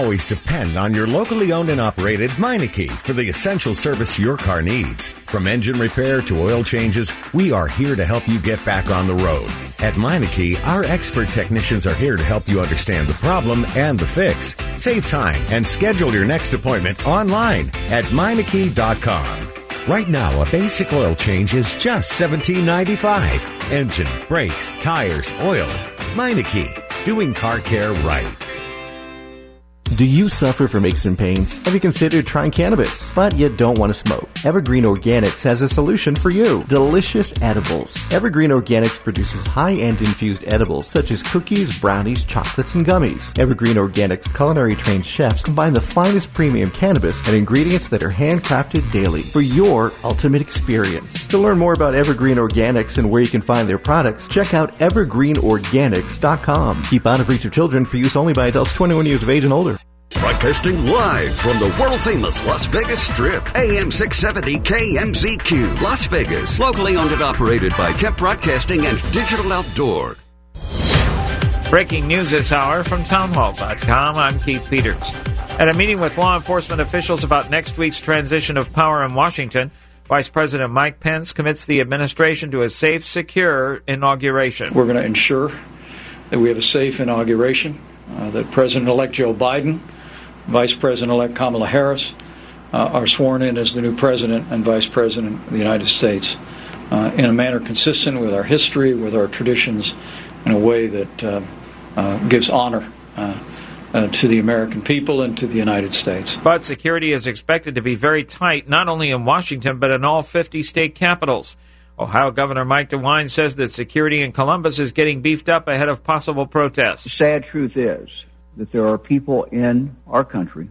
always depend on your locally owned and operated Meineke for the essential service your car needs. From engine repair to oil changes, we are here to help you get back on the road. At Meineke, our expert technicians are here to help you understand the problem and the fix. Save time and schedule your next appointment online at Meineke.com. Right now, a basic oil change is just $17.95. Engine, brakes, tires, oil. Meineke, doing car care right. Do you suffer from aches and pains? Have you considered trying cannabis, but you don't want to smoke? Evergreen Organics has a solution for you. Delicious edibles. Evergreen Organics produces high-end infused edibles such as cookies, brownies, chocolates, and gummies. Evergreen Organics culinary-trained chefs combine the finest premium cannabis and ingredients that are handcrafted daily for your ultimate experience. To learn more about Evergreen Organics and where you can find their products, check out evergreenorganics.com. Keep out of reach of children, for use only by adults 21 years of age and older. Broadcasting live from the world-famous Las Vegas Strip, AM 670 KMZQ, Las Vegas. Locally owned and operated by Kemp Broadcasting and Digital Outdoor. Breaking news this hour from townhall.com. I'm Keith Peters. At a meeting with law enforcement officials about next week's transition of power in Washington, Vice President Mike Pence commits the administration to a safe, secure inauguration. We're going to ensure that we have a safe inauguration, that President-elect Joe Biden, Vice President-elect Kamala Harris are sworn in as the new President and Vice President of the United States in a manner consistent with our history, with our traditions, in a way that gives honor to the American people and to the United States. But security is expected to be very tight, not only in Washington, but in all 50 state capitals. Ohio Governor Mike DeWine says that security in Columbus is getting beefed up ahead of possible protests. The sad truth is that there are people in our country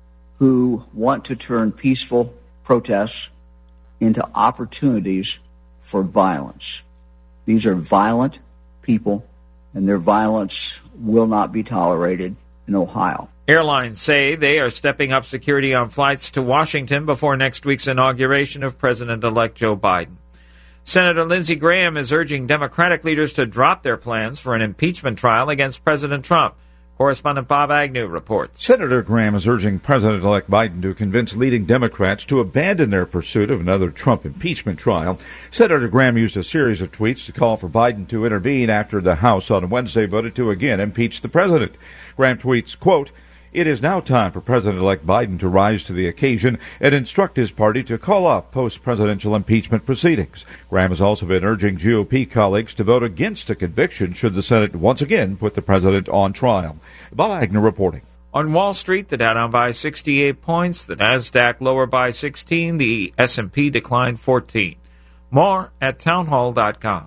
who want to turn peaceful protests into opportunities for violence. These are violent people, and their violence will not be tolerated in Ohio. Airlines say they are stepping up security on flights to Washington before next week's inauguration of President-elect Joe Biden. Senator Lindsey Graham is urging Democratic leaders to drop their plans for an impeachment trial against President Trump. Correspondent Bob Agnew reports. Senator Graham is urging President-elect Biden to convince leading Democrats to abandon their pursuit of another Trump impeachment trial. Senator Graham used a series of tweets to call for Biden to intervene after the House on Wednesday voted to again impeach the president. Graham tweets, quote, "It is now time for President-elect Biden to rise to the occasion and instruct his party to call off post-presidential impeachment proceedings." Graham has also been urging GOP colleagues to vote against a conviction should the Senate once again put the president on trial. Bob Agnew reporting. On Wall Street, the Dow down by 68 points, the Nasdaq lower by 16, the S&P declined 14. More at townhall.com.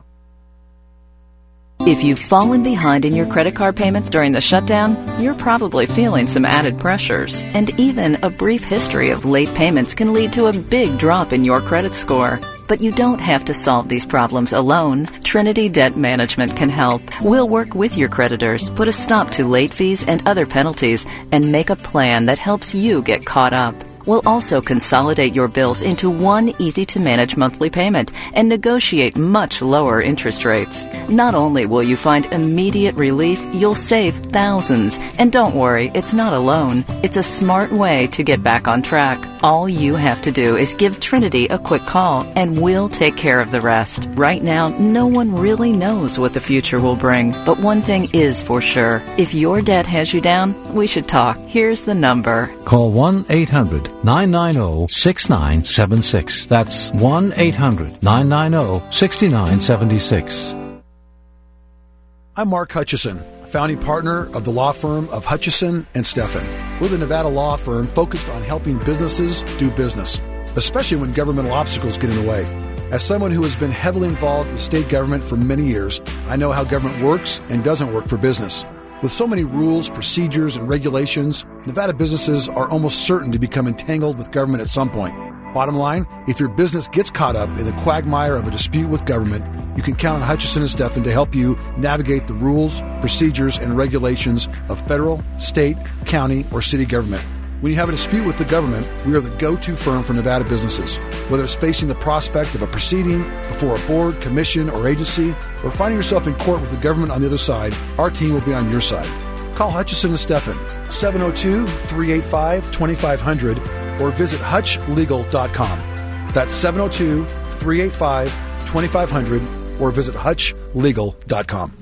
If you've fallen behind in your credit card payments during the shutdown, you're probably feeling some added pressures. And even a brief history of late payments can lead to a big drop in your credit score. But you don't have to solve these problems alone. Trinity Debt Management can help. We'll work with your creditors, put a stop to late fees and other penalties, and make a plan that helps you get caught up. We'll also consolidate your bills into one easy-to-manage monthly payment and negotiate much lower interest rates. Not only will you find immediate relief, you'll save thousands. And don't worry, it's not alone. It's a smart way to get back on track. All you have to do is give Trinity a quick call, and we'll take care of the rest. Right now, no one really knows what the future will bring. But one thing is for sure. If your debt has you down, we should talk. Here's the number. Call 1-800-990-6976. That's 1-800-990-6976. I'm Mark Hutchison, founding partner of the law firm of Hutchison and Steffen. We're the Nevada law firm focused on helping businesses do business, especially when governmental obstacles get in the way. As someone who has been heavily involved with state government for many years, I know how government works and doesn't work for business. With so many rules, procedures, and regulations, Nevada businesses are almost certain to become entangled with government at some point. Bottom line, if your business gets caught up in the quagmire of a dispute with government, you can count on Hutchison and Steffen to help you navigate the rules, procedures, and regulations of federal, state, county, or city government. When you have a dispute with the government, we are the go-to firm for Nevada businesses. Whether it's facing the prospect of a proceeding before a board, commission, or agency, or finding yourself in court with the government on the other side, our team will be on your side. call Hutchison and Steffen, 702-385-2500, or visit hutchlegal.com. That's 702-385-2500, or visit hutchlegal.com.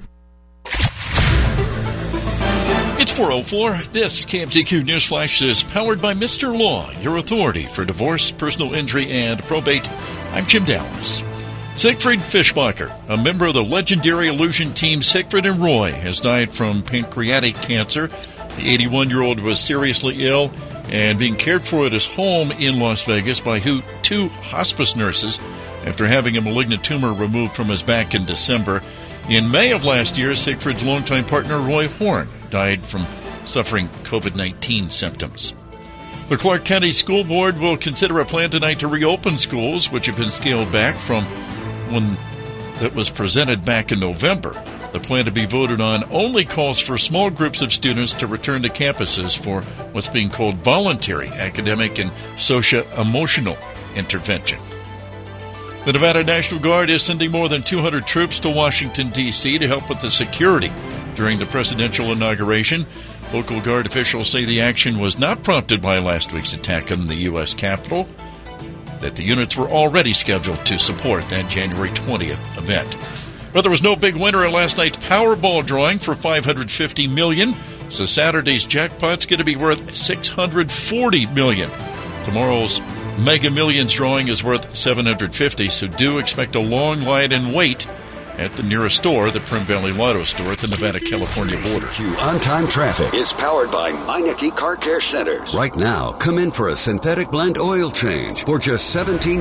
It's 4:04. This KMZQ Newsflash is powered by Mr. Law, your authority for divorce, personal injury, and probate. I'm Jim Dallas. Siegfried Fischbacher, a member of the legendary illusion team Siegfried and Roy, has died from pancreatic cancer. The 81-year-old was seriously ill and being cared for at his home in Las Vegas by two hospice nurses after having a malignant tumor removed from his back in December. In May of last year, Siegfried's longtime partner, Roy Horn, died from suffering COVID-19 symptoms. The Clark County School Board will consider a plan tonight to reopen schools, which have been scaled back from one that was presented back in November. The plan to be voted on only calls for small groups of students to return to campuses for what's being called voluntary academic and socio-emotional intervention. The Nevada National Guard is sending more than 200 troops to Washington, D.C. to help with the security during the presidential inauguration. Local Guard officials say the action was not prompted by last week's attack on the U.S. Capitol, that the units were already scheduled to support that January 20th event. But there was no big winner in last night's Powerball drawing for $550 million, so Saturday's jackpot's going to be worth $640 million. Tomorrow's Mega Millions drawing is worth $750, so do expect a long line and wait at the nearest store, the Primm Valley Lotto store at the Nevada-California border. On-time traffic is powered by Meineke Car Care Centers. Right now, come in for a synthetic blend oil change for just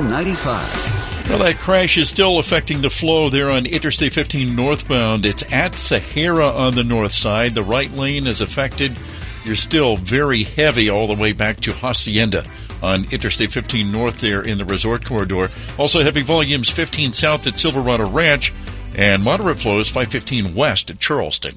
$17.95. Well, that crash is still affecting the flow there on Interstate 15 northbound. It's at Sahara on the north side. The right lane is affected. You're still very heavy all the way back to Hacienda on Interstate 15 north there in the resort corridor. Also heavy volumes 15 south at Silverado Ranch, and moderate flows 515 west at Charleston.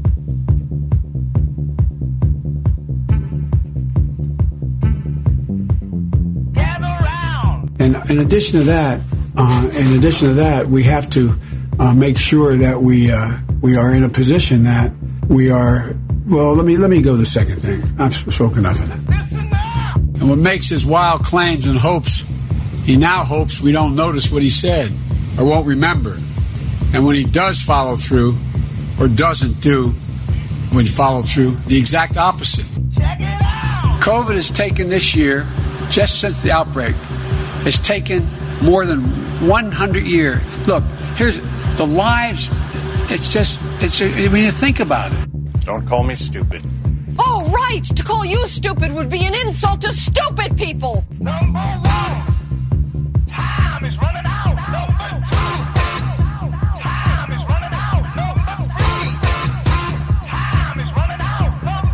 And in addition to that, we have to make sure that we are in a position that we are. Well, let me go to the second thing. I've spoken enough of that. And what makes his wild claims and hopes, he now hopes we don't notice what he said or won't remember. And when he does follow through or doesn't do when he followed through, the exact opposite. Check it out! COVID has taken this year, just since the outbreak, has taken more than 100 years. Look, here's the lives. When you think about it. Don't call me stupid. Oh, right! To call you stupid would be an insult to stupid people! Number one, time is running out. Number two, time is running out. Number three, time is running out.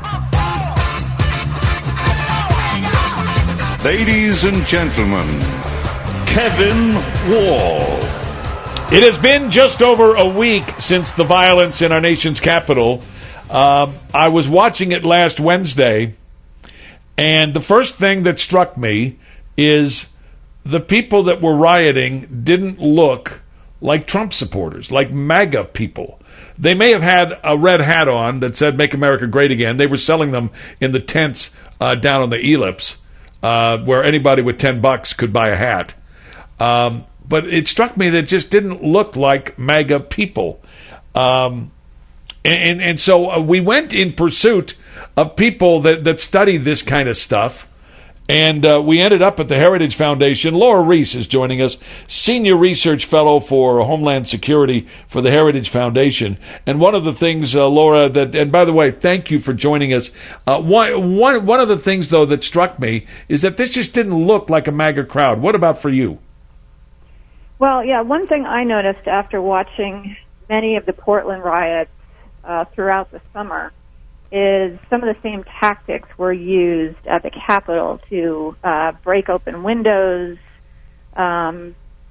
Number four. Ladies and gentlemen, Kevin Wall. It has been just over a week since the violence in our nation's capital. I was watching it last Wednesday, and the first thing that struck me is the people that were rioting didn't look like Trump supporters, like MAGA people. They may have had a red hat on that said "Make America Great Again." They were selling them in the tents down on the Ellipse, where anybody with $10 could buy a hat. But it struck me that it just didn't look like MAGA people. And so we went in pursuit of people that study this kind of stuff, and we ended up at the Heritage Foundation. Laura Reese is joining us, Senior Research Fellow for Homeland Security for the Heritage Foundation. And one of the things, Laura, and by the way, thank you for joining us. One of the things, though, that struck me is that this just didn't look like a MAGA crowd. What about for you? Well, yeah, one thing I noticed after watching many of the Portland riots throughout the summer is some of the same tactics were used at the Capitol to break open windows, and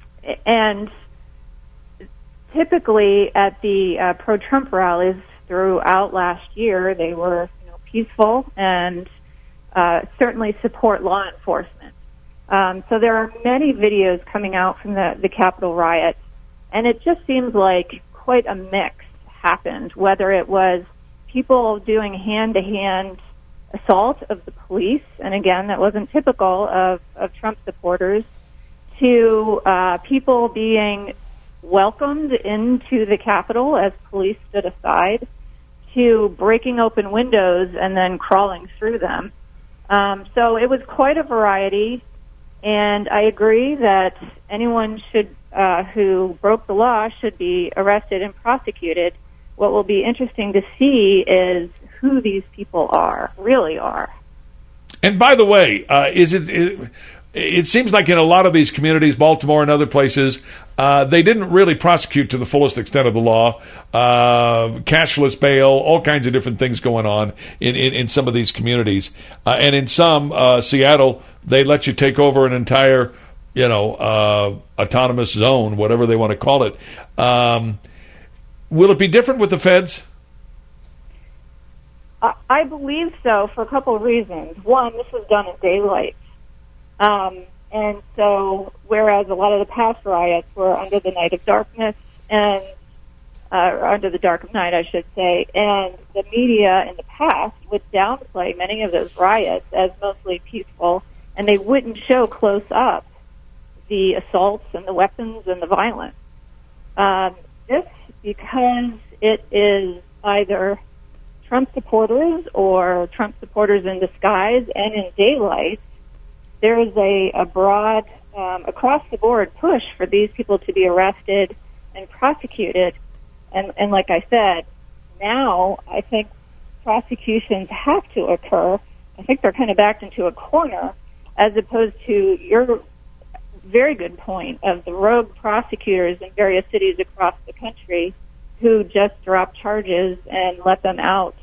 typically at the pro-Trump rallies throughout last year, they were peaceful and certainly support law enforcement. So there are many videos coming out from the Capitol riot, and it just seems like quite a mix happened, whether it was people doing hand-to-hand assault of the police, and again, that wasn't typical of Trump supporters, to people being welcomed into the Capitol as police stood aside, to breaking open windows and then crawling through them. So it was quite a variety, and I agree that anyone who broke the law should be arrested and prosecuted. What will be interesting to see is who these people really are. And by the way, it seems like in a lot of these communities, Baltimore and other places, they didn't really prosecute to the fullest extent of the law. Cashless bail, all kinds of different things going on in some of these communities. And in some, Seattle, they let you take over an entire, autonomous zone, whatever they want to call it. Will it be different with the feds? I believe so for a couple of reasons. One, this was done in daylight. And so, whereas a lot of the past riots were under the night of darkness and under the dark of night, I should say, and the media in the past would downplay many of those riots as mostly peaceful, and they wouldn't show close up the assaults and the weapons and the violence. This, because it is either Trump supporters or Trump supporters in disguise and in daylight, there is a broad, across-the-board push for these people to be arrested and prosecuted. And like I said, now I think prosecutions have to occur. I think they're kind of backed into a corner, as opposed to your very good point of the rogue prosecutors in various cities across the country who just dropped charges and let them out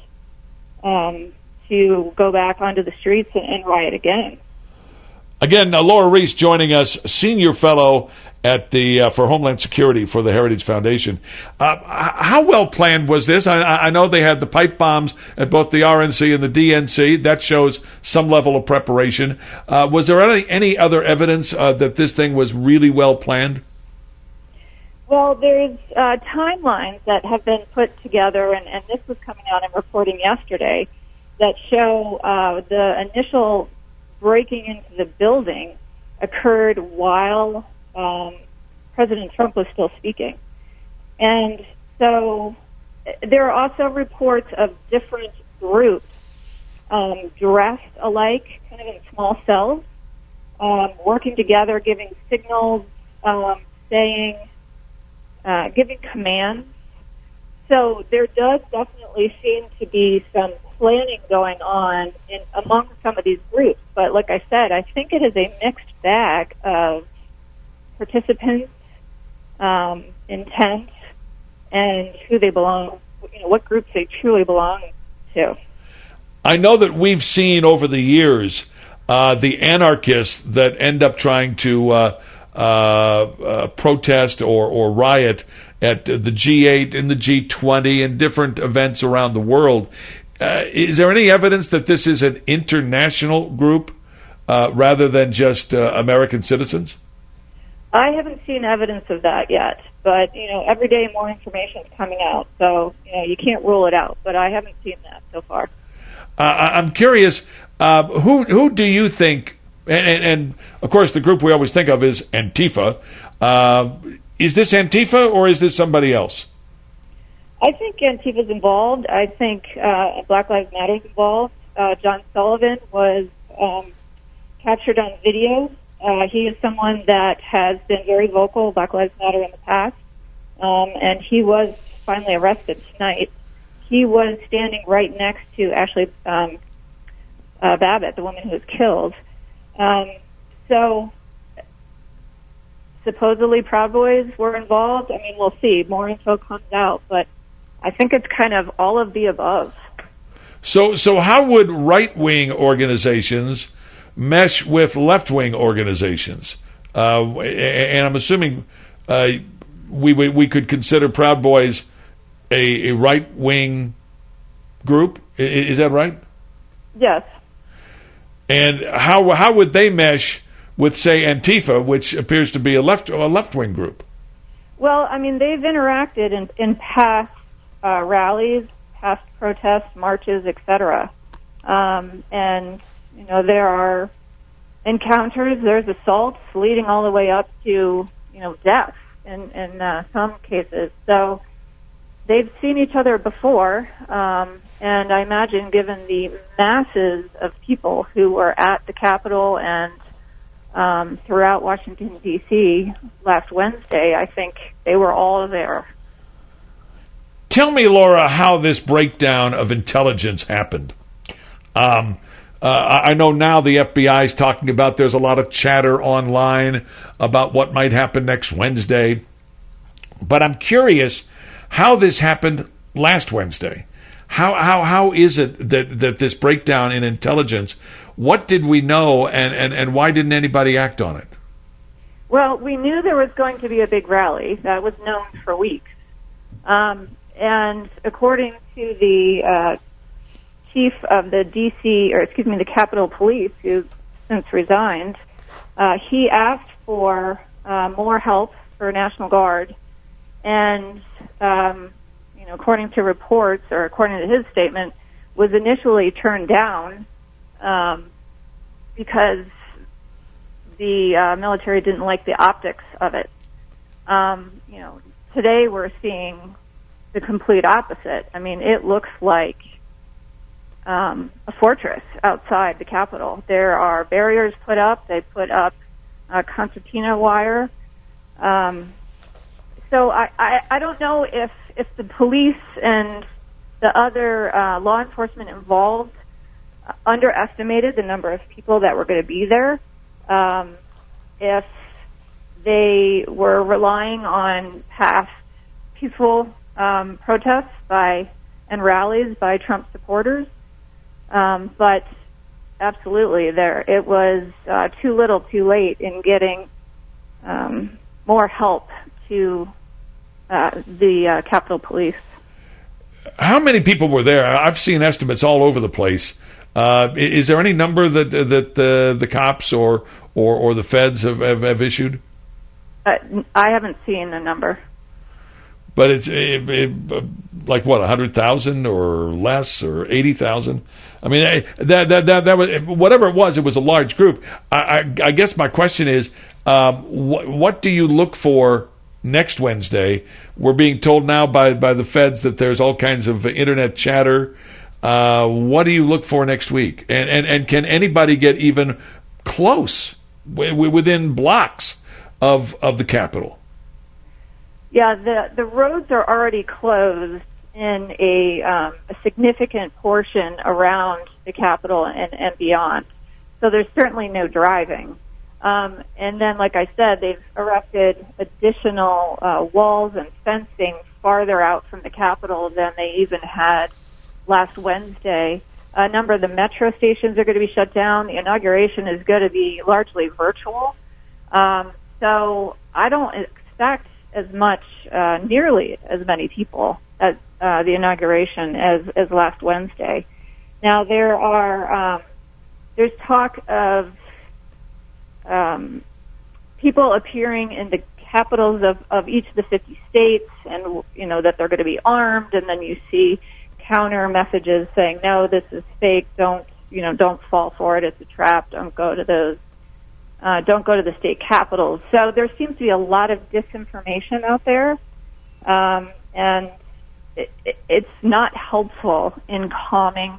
to go back onto the streets and riot again. Again, Laura Reese joining us, senior fellow at the for Homeland Security for the Heritage Foundation. How well planned was this? I know they had the pipe bombs at both the RNC and the DNC. That shows some level of preparation. Was there any other evidence that this thing was really well planned? Well, there's timelines that have been put together, and this was coming out in reporting yesterday, that show the initial breaking into the building occurred while President Trump was still speaking. And so there are also reports of different groups dressed alike, kind of in small cells, working together, giving signals, giving commands. So there does definitely seem to be some planning going on among some of these groups. But like I said, I think it is a mixed bag of participants, intent, and who they belong, what groups they truly belong to. I know that we've seen over the years the anarchists that end up trying to protest or riot at the G8 and the G20 and different events around the world. Is there any evidence that this is an international group rather than just American citizens? I haven't seen evidence of that yet, but every day more information is coming out, so you can't rule it out. But I haven't seen that so far. I'm curious, who do you think? And of course, the group we always think of is Antifa. Is this Antifa or is this somebody else? I think Antifa's involved. I think Black Lives Matter is involved. John Sullivan was captured on video. He is someone that has been very vocal, Black Lives Matter, in the past, and he was finally arrested tonight. He was standing right next to Ashley Babbitt, the woman who was killed. So supposedly Proud Boys were involved. I mean, we'll see. More info comes out, but I think it's kind of all of the above. So how would right-wing organizations mesh with left-wing organizations? And I'm assuming we could consider Proud Boys a right-wing group. Is that right? Yes. And how would they mesh with, say, Antifa, which appears to be a left-wing group? Well, I mean, they've interacted in past rallies, past protests, marches, etc. And there are encounters, there's assaults leading all the way up to death in some cases. So they've seen each other before, and I imagine given the masses of people who were at the Capitol and throughout Washington, D.C. last Wednesday, I think they were all there. Tell me, Laura, how this breakdown of intelligence happened. I know now the FBI is talking about there's a lot of chatter online about what might happen next Wednesday. But I'm curious how this happened last Wednesday. How is it that this breakdown in intelligence, what did we know and why didn't anybody act on it? Well, we knew there was going to be a big rally. That was known for weeks. And according to the chief of the the Capitol Police, who since resigned, he asked for more help for National Guard, and according to reports, or according to his statement, was initially turned down because the military didn't like the optics of it. Today we're seeing the complete opposite. I mean, it looks like a fortress outside the Capitol. There are barriers put up. They put up concertina wire. So I don't know if the police and the other law enforcement involved underestimated the number of people that were going to be there. If they were relying on past peaceful protests and rallies by Trump supporters. But absolutely, it was too little, too late in getting more help to the Capitol Police. How many people were there? I've seen estimates all over the place. Is there any number that the cops or the feds have issued? I haven't seen a number. But it's like what, 100,000 or less, or 80,000? I mean, that was, whatever it was a large group. I guess my question is, what do you look for next Wednesday? We're being told now by the feds that there's all kinds of internet chatter. What do you look for next week? And can anybody get even close within blocks of the Capitol? Yeah, the roads are already closed in a significant portion around the Capitol and beyond. So there's certainly no driving. And then, like I said, they've erected additional walls and fencing farther out from the Capitol than they even had last Wednesday. A number of the metro stations are going to be shut down. The inauguration is going to be largely virtual. So I don't expect nearly as many people at the inauguration as last Wednesday. Now there's talk of people appearing in the capitals of each of the 50 states, and that they're going to be armed, and then you see counter messages saying, no, this is fake, don't fall for it, it's a trap, don't go to the state capitals. So there seems to be a lot of disinformation out there, and it's not helpful in calming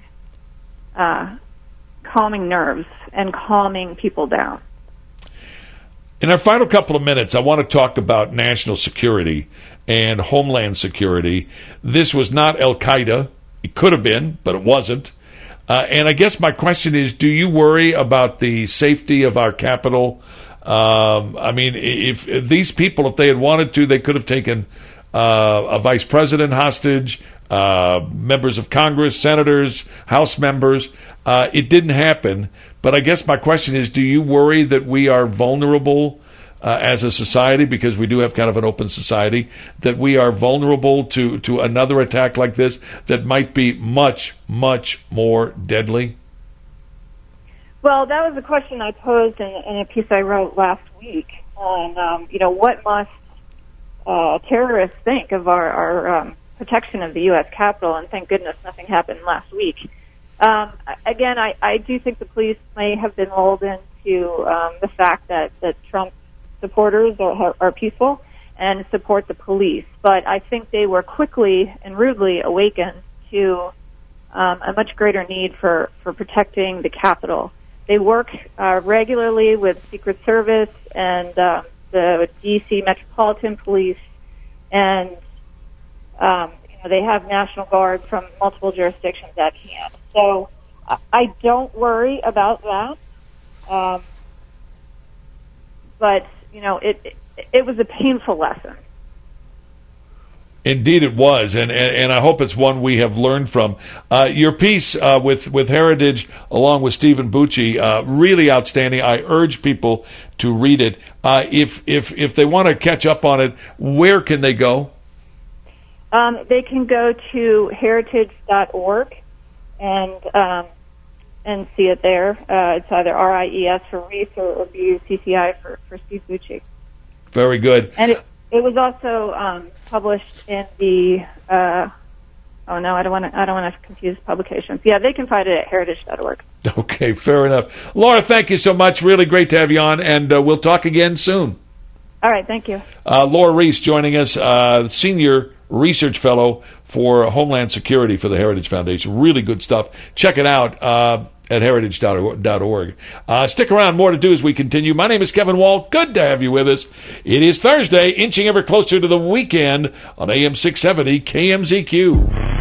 nerves and calming people down. In our final couple of minutes, I want to talk about national security and homeland security. This was not Al-Qaeda. It could have been, but it wasn't. And I guess my question is, do you worry about the safety of our Capitol? I mean, if these people, if they had wanted to, they could have taken a vice president hostage, members of Congress, senators, House members. It didn't happen. But I guess my question is, do you worry that we are vulnerable as a society, because we do have kind of an open society, that we are vulnerable to another attack like this that might be much, much more deadly? Well, that was a question I posed in a piece I wrote last week on, what must terrorists think of our protection of the U.S. Capitol, and thank goodness nothing happened last week. Again, I do think the police may have been lulled into the fact that Trump supporters are peaceful and support the police, but I think they were quickly and rudely awakened to a much greater need for protecting the Capitol. They work regularly with Secret Service and the D.C. Metropolitan Police, and they have National Guard from multiple jurisdictions at hand. So I don't worry about that. But it was a painful lesson. Indeed it was, and I hope it's one we have learned from. Your piece with Heritage, along with Stephen Bucci, really outstanding. I urge people to read it. If they want to catch up on it, where can they go? They can go to heritage.org and see it there. It's either RIES for Reese or BUCCI for Steve Bucci. Very good. And it was also published in the. I don't want to confuse publications. Yeah, they can find it at heritage.org. Okay, fair enough. Laura, thank you so much. Really great to have you on, and we'll talk again soon. All right, thank you. Laura Reese joining us, Senior Research Fellow for Homeland Security for the Heritage Foundation. Really good stuff. Check it out at heritage.org. Stick around. More to do as we continue. My name is Kevin Wall. Good to have you with us. It is Thursday, inching ever closer to the weekend on AM 670 KMZQ.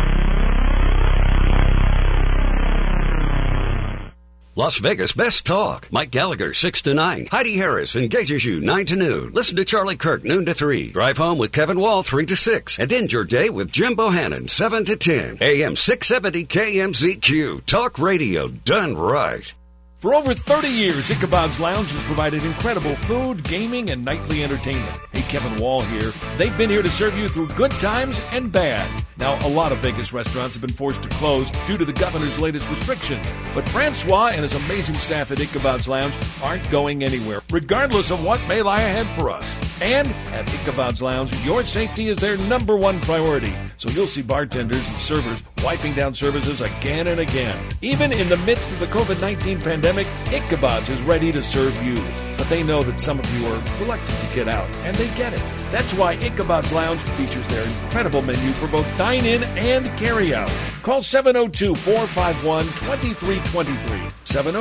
Las Vegas Best Talk. Mike Gallagher, 6 to 9. Heidi Harris engages you 9 to noon. Listen to Charlie Kirk, noon to 3. Drive home with Kevin Wall, 3 to 6. And end your day with Jim Bohannon, 7 to 10. AM 670 KMZQ. Talk radio done right. For over 30 years, Ichabod's Lounge has provided incredible food, gaming, and nightly entertainment. Hey, Kevin Wall here. They've been here to serve you through good times and bad. Now, a lot of Vegas restaurants have been forced to close due to the governor's latest restrictions. But Francois and his amazing staff at Ichabod's Lounge aren't going anywhere, regardless of what may lie ahead for us. And at Ichabod's Lounge, your safety is their number one priority. So you'll see bartenders and servers wiping down services again and again. Even in the midst of the COVID-19 pandemic, Ichabod's is ready to serve you. But they know that some of you are reluctant to get out, and they get it. That's why Ichabod's Lounge features their incredible menu for both dine-in and carry-out. Call 702-451-2323.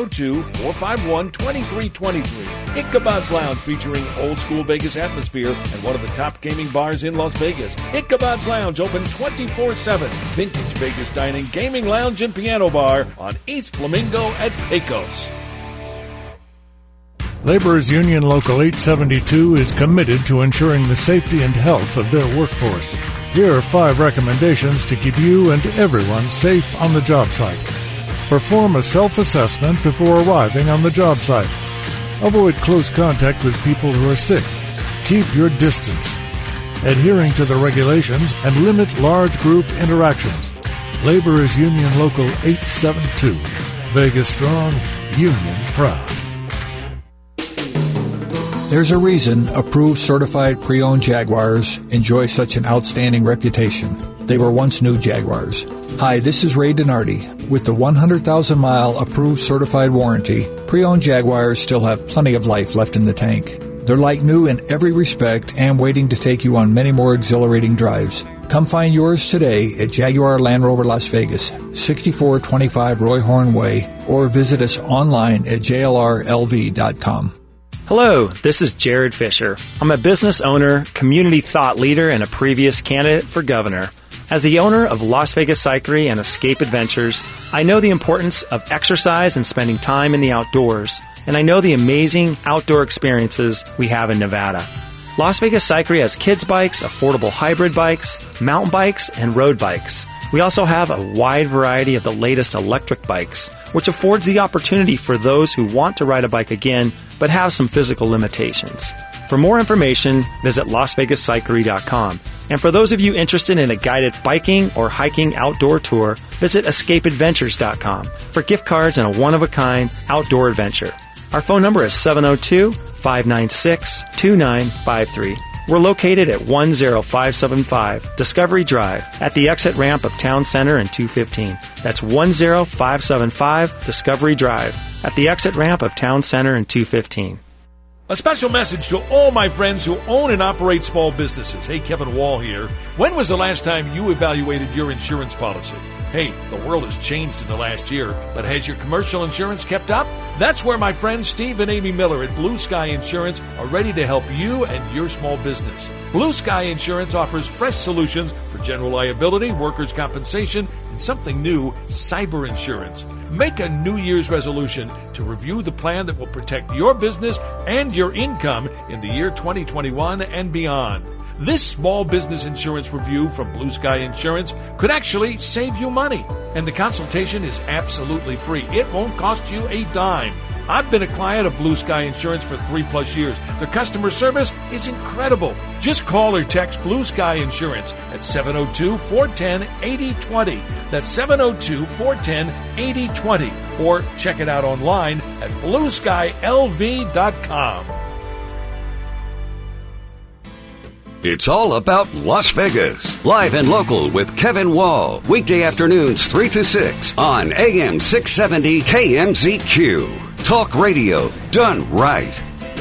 702-451-2323. Ichabod's Lounge, featuring old-school Vegas atmosphere and one of the top gaming bars in Las Vegas. Ichabod's Lounge, open 24/7. Vintage Vegas dining, gaming lounge, and piano bar on East Flamingo at Pecos. Laborers Union Local 872 is committed to ensuring the safety and health of their workforce. Here are 5 recommendations to keep you and everyone safe on the job site. Perform a self-assessment before arriving on the job site. Avoid close contact with people who are sick. Keep your distance. Adhering to the regulations and limit large group interactions. Laborers Union Local 872. Vegas strong, union proud. There's a reason approved certified pre-owned Jaguars enjoy such an outstanding reputation. They were once new Jaguars. Hi, this is Ray Donardi. With the 100,000-mile approved certified warranty, pre-owned Jaguars still have plenty of life left in the tank. They're like new in every respect and waiting to take you on many more exhilarating drives. Come find yours today at Jaguar Land Rover Las Vegas, 6425 Roy Horn Way, or visit us online at jlrlv.com. Hello, this is Jared Fisher. I'm a business owner, community thought leader, and a previous candidate for governor. As the owner of Las Vegas Cyclery and Escape Adventures, I know the importance of exercise and spending time in the outdoors, and I know the amazing outdoor experiences we have in Nevada. Las Vegas Cyclery has kids bikes, affordable hybrid bikes, mountain bikes, and road bikes. We also have a wide variety of the latest electric bikes, which affords the opportunity for those who want to ride a bike again but have some physical limitations. For more information, visit LasVegasCyclery.com. And for those of you interested in a guided biking or hiking outdoor tour, visit EscapeAdventures.com for gift cards and a one-of-a-kind outdoor adventure. Our phone number is 702-596-2953. We're located at 10575 Discovery Drive at the exit ramp of Town Center and 215. That's 10575 Discovery Drive at the exit ramp of Town Center and 215. A special message to all my friends who own and operate small businesses. Hey, Kevin Wall here. When was the last time you evaluated your insurance policy? Hey, the world has changed in the last year, but has your commercial insurance kept up? That's where my friends Steve and Amy Miller at Blue Sky Insurance are ready to help you and your small business. Blue Sky Insurance offers fresh solutions for general liability, workers' compensation, and something new, cyber insurance. Make a New Year's resolution to review the plan that will protect your business and your income in the year 2021 and beyond. This small business insurance review from Blue Sky Insurance could actually save you money. And the consultation is absolutely free. It won't cost you a dime. I've been a client of Blue Sky Insurance for 3+ years. Their customer service is incredible. Just call or text Blue Sky Insurance at 702-410-8020. That's 702-410-8020. Or check it out online at blueskylv.com. It's all about Las Vegas. Live and local with Kevin Wall. Weekday afternoons 3 to 6 on AM 670 KMZQ. Talk radio done right.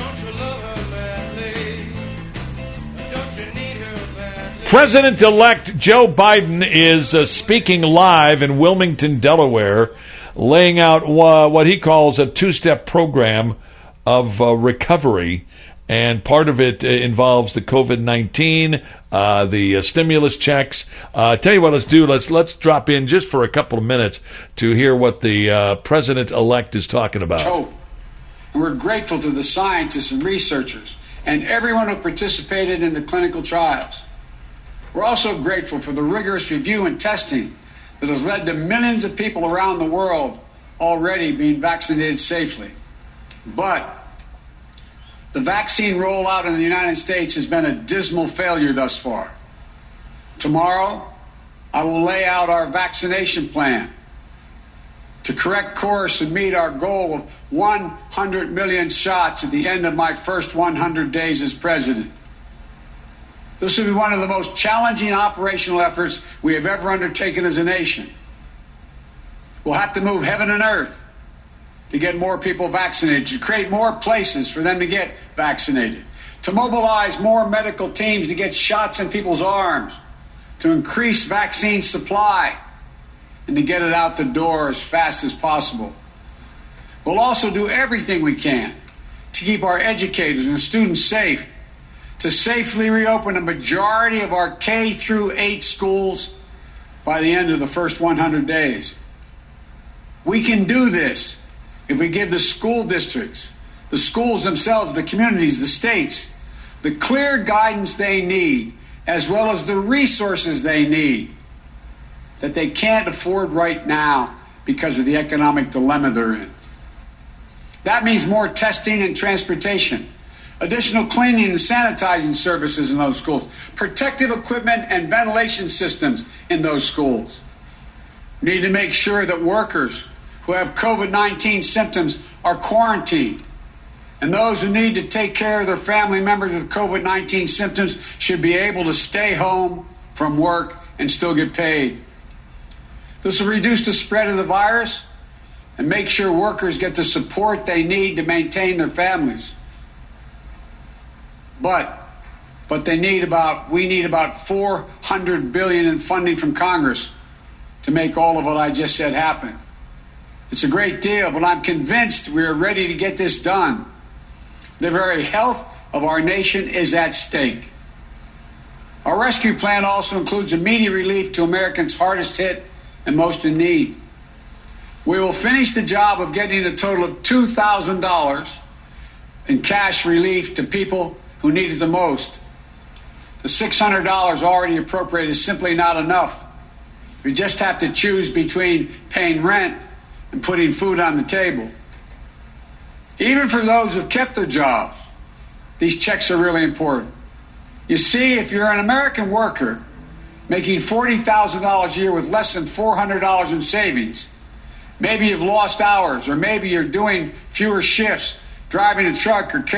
President-elect Joe Biden is speaking live in Wilmington, Delaware, laying out what he calls a two-step program of recovery. And part of it involves the COVID-19, the stimulus checks. Tell you what, let's do. Let's drop in just for a couple of minutes to hear what the president-elect is talking about. Hope. And we're grateful to the scientists and researchers and everyone who participated in the clinical trials. We're also grateful for the rigorous review and testing that has led to millions of people around the world already being vaccinated safely. But the vaccine rollout in the United States has been a dismal failure thus far. Tomorrow, I will lay out our vaccination plan to correct course and meet our goal of 100 million shots at the end of my first 100 days as president. This will be one of the most challenging operational efforts we have ever undertaken as a nation. We'll have to move heaven and earth to get more people vaccinated, to create more places for them to get vaccinated, to mobilize more medical teams to get shots in people's arms, to increase vaccine supply, and to get it out the door as fast as possible. We'll also do everything we can to keep our educators and students safe, to safely reopen a majority of our K-8 schools by the end of the first 100 days. We can do this if we give the school districts, the schools themselves, the communities, the states, the clear guidance they need, as well as the resources they need, that they can't afford right now because of the economic dilemma they're in. That means more testing and transportation, additional cleaning and sanitizing services in those schools, protective equipment and ventilation systems in those schools. We need to make sure that workers who have COVID-19 symptoms are quarantined, and those who need to take care of their family members with COVID-19 symptoms should be able to stay home from work and still get paid. This will reduce the spread of the virus and make sure workers get the support they need to maintain their families. But we need about $400 billion in funding from Congress to make all of what I just said happen. It's a great deal, but I'm convinced we are ready to get this done. The very health of our nation is at stake. Our rescue plan also includes immediate relief to Americans hardest hit and most in need. We will finish the job of getting a total of $2,000 in cash relief to people who need it the most. The $600 already appropriated is simply not enough. We just have to choose between paying rent and putting food on the table. Even for those who've kept their jobs, these checks are really important. You see, if you're an American worker making $40,000 a year with less than $400 in savings, maybe you've lost hours, or maybe you're doing fewer shifts, driving a truck or